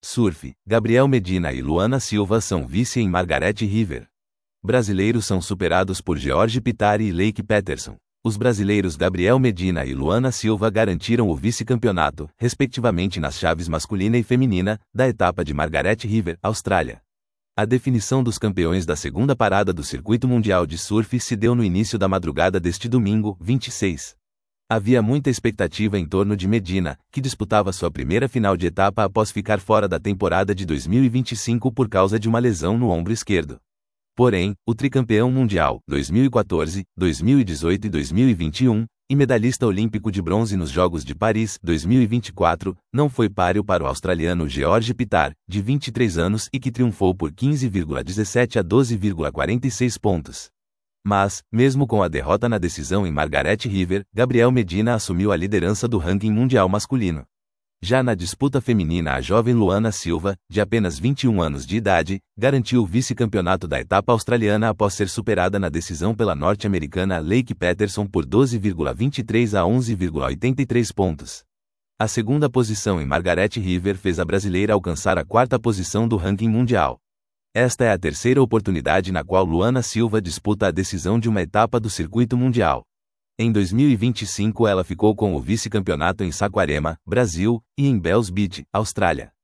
Surf, Gabriel Medina e Luana Silva são vice em Margaret River. Brasileiros são superados por George Pitari e Lake Peterson. Os brasileiros Gabriel Medina e Luana Silva garantiram o vice-campeonato, respectivamente nas chaves masculina e feminina, da etapa de Margaret River, Austrália. A definição dos campeões da segunda parada do Circuito Mundial de Surf se deu no início da madrugada deste domingo, 26. Havia muita expectativa em torno de Medina, que disputava sua primeira final de etapa após ficar fora da temporada de 2025 por causa de uma lesão no ombro esquerdo. Porém, o tricampeão mundial, 2014, 2018 e 2021, e medalhista olímpico de bronze nos Jogos de Paris, 2024, não foi páreo para o australiano George Pitari, de 23 anos e que triunfou por 15,17 a 12,46 pontos. Mas, mesmo com a derrota na decisão em Margaret River, Gabriel Medina assumiu a liderança do ranking mundial masculino. Já na disputa feminina, a jovem Luana Silva, de apenas 21 anos de idade, garantiu o vice-campeonato da etapa australiana após ser superada na decisão pela norte-americana Lake Peterson por 12,23 a 11,83 pontos. A segunda posição em Margaret River fez a brasileira alcançar a quarta posição do ranking mundial. Esta é a terceira oportunidade na qual Luana Silva disputa a decisão de uma etapa do circuito mundial. Em 2025 ela ficou com o vice-campeonato em Saquarema, Brasil, e em Bells Beach, Austrália.